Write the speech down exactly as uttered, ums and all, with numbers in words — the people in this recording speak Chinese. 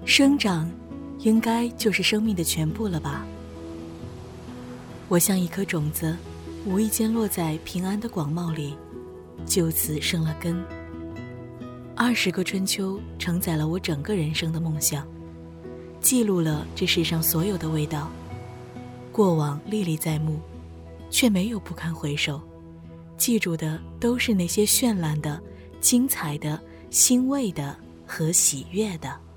生长应该就是生命的全部了吧。我像一颗种子，无意间落在平安的广袤里，就此生了根。二十个春秋承载了我整个人生的梦想，记录了这世上所有的味道。过往历历在目，却没有不堪回首，记住的都是那些绚烂的、精彩的、欣慰的和喜悦的。